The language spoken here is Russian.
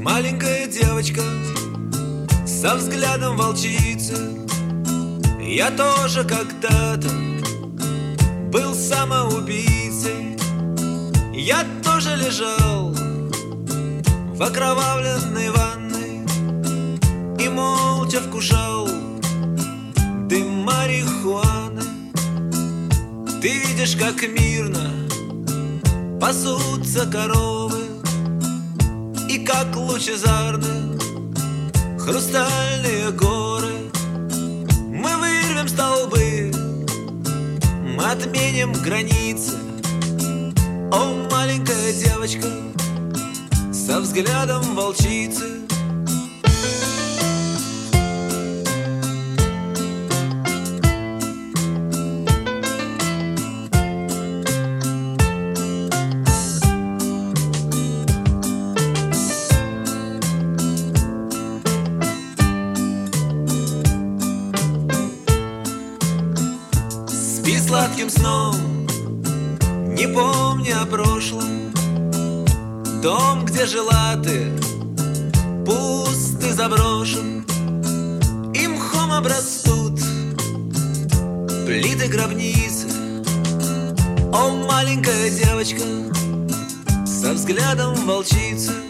Маленькая девочка со взглядом волчицы. Я тоже когда-то был самоубийцей. Я тоже лежал в окровавленной ванной и молча вкушал дым марихуаны. Ты видишь, как мирно пасутся коровы, и как лучезарны хрустальные горы. Мы вырвем столбы, мы отменим границы. О, маленькая девочка со взглядом волчицы. Спи сладким сном, не помня о прошлом. Дом, где жила ты, пуст и заброшен, и мхом обрастут плиты гробницы. О, маленькая девочка со взглядом волчицы.